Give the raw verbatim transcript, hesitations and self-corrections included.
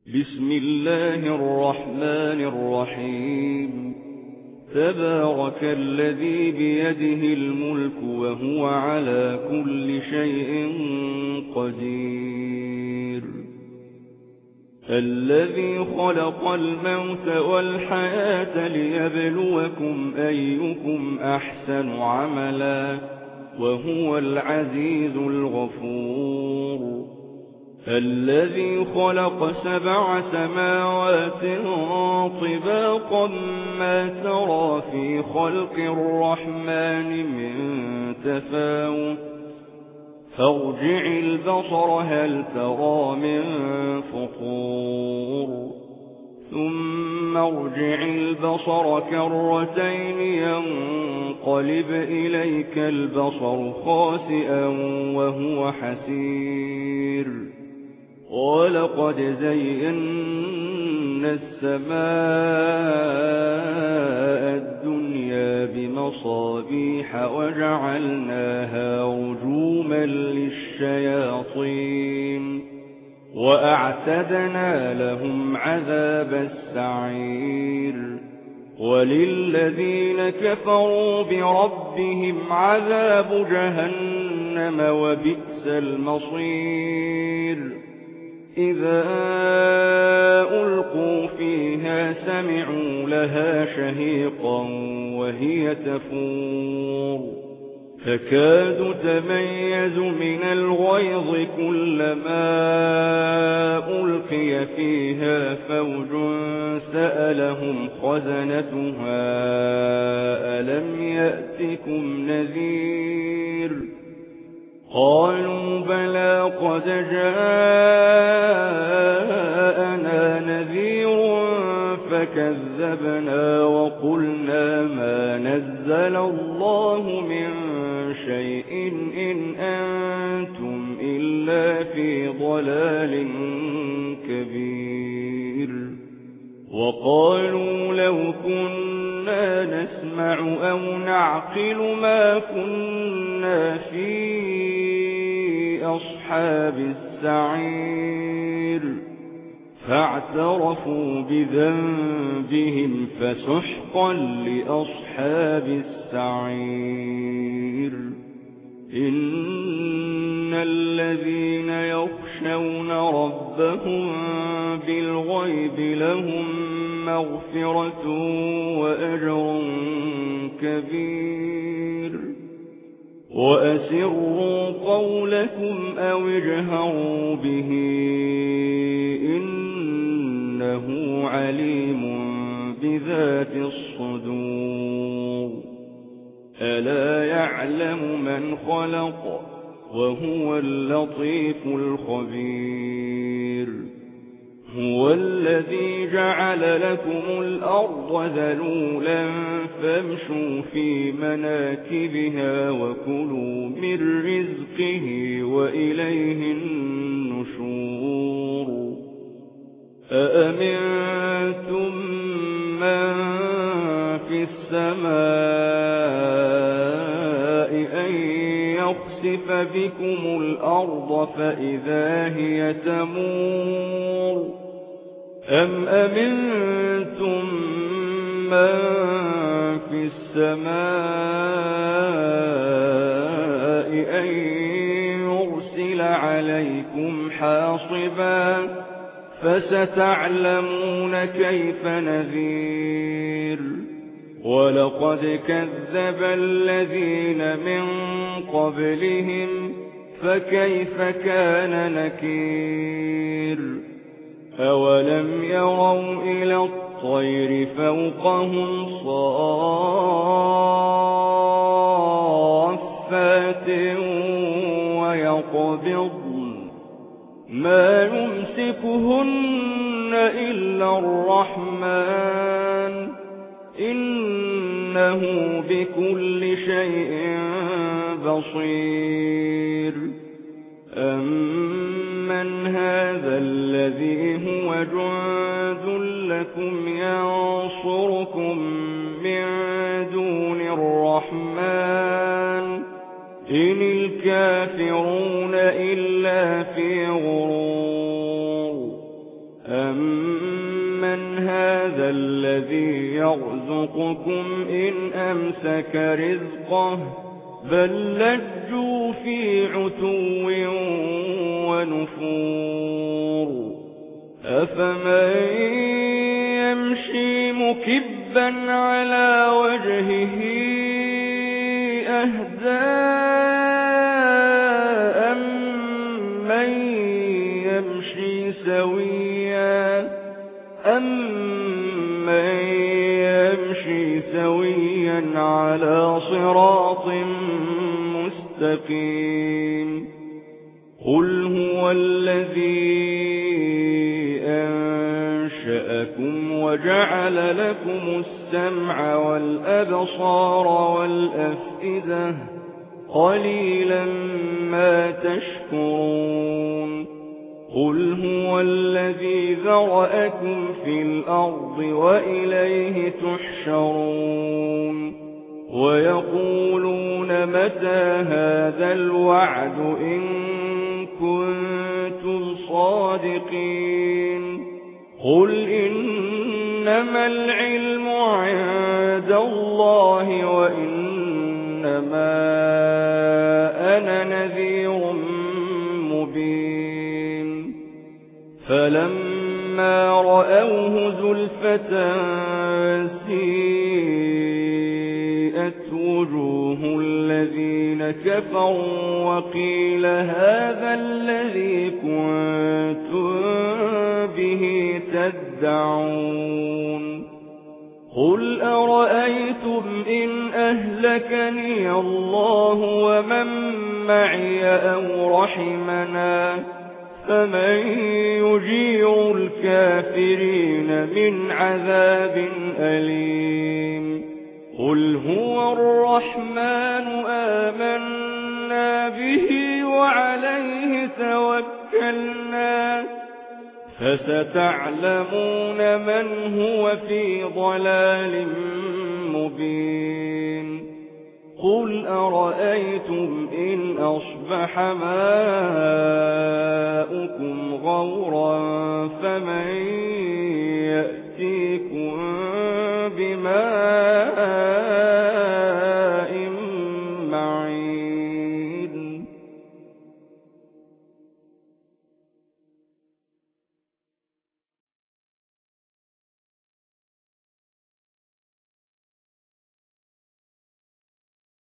بسم الله الرحمن الرحيم تبارك الذي بيده الملك وهو على كل شيء قدير الذي خلق الموت والحياة ليبلوكم أيكم أحسن عملا وهو العزيز الغفور الذي خلق سبع سماوات طباقا ما ترى في خلق الرحمن من تفاوت فارجع البصر هل ترى من فطور ثم ارجع البصر كرتين ينقلب إليك البصر خاسئا وهو حسير ولقد زينا السماء الدنيا بمصابيح وجعلناها رجوما للشياطين وأعتدنا لهم عذاب السعير وللذين كفروا بربهم عذاب جهنم وبئس المصير إذا ألقوا فيها سمعوا لها شهيقا وهي تفور تكاد تميز من الغيظ كلما ألقي فيها فوج سألهم خزنتها ألم يأتكم نذير قالوا بلى قد جاءنا نذير فكذبنا وقلنا ما نزل الله من شيء إن أنتم إلا في ضلال كبير وقالوا لو كنا نسمع أو نعقل ما كنا في أصحاب السعير فاعترفوا بذنبهم فسحقا لأصحاب السعير إن الذين يخشون ربهم بالغيب لهم مغفرة وأجر كبير وأسروا قولكم أو اجهروا به إنه عليم بذات الصدور ألا يعلم من خلق وهو اللطيف الخبير هو الذي جعل لكم الأرض ذلولا فامشوا في مناكبها وكلوا من رزقه وإليه النشور أأمنتم من في السماء أن يخسف بكم الأرض فإذا هي تمور أم أمنتم من في السماء أن يرسل عليكم حاصبا فستعلمون كيف نذير ولقد كذب الذين من قبلهم فكيف كان نكير أولم يروا إلى الطير فوقهم صافات ويقبضن ما يمسكهن إلا الرحمن إنه بكل شيء بصير أمن هذا الذي هو جند لكم ينصركم من دون الرحمن إن الكافرون إلا في غرور أم هذا الذي يرزقكم إن أمسك رزقه بل لجوا في عتو ونفور أفمن يمشي مكبا على وجهه أهدى أمن يمشي سويا أمن يمشي سويا على صراط مستقيم قل هو الذي أنشأكم وجعل لكم السمع والأبصار والأفئدة قليلا ما تشكرون قل هو الذي ذرأكم في الأرض وإليه تحشرون ويقولون متى هذا الوعد إن كنتم صادقين قل إنما العلم عند الله وإنما أنا نذير مبين فلما رأوه زلفة سيئت وجوه الذين كفروا وقيل هذا الذي كنتم به تدعون قل أرأيتم إن أهلكني الله ومن معي أو رحمنا فمن يجير الكافرين من عذاب أليم قل هو الرحمن آمنا به وعليه توكلنا فستعلمون من هو في ضلال مبين قل أرأيتم إن أصبح ماؤكم غورا فمن يأتيكم بماء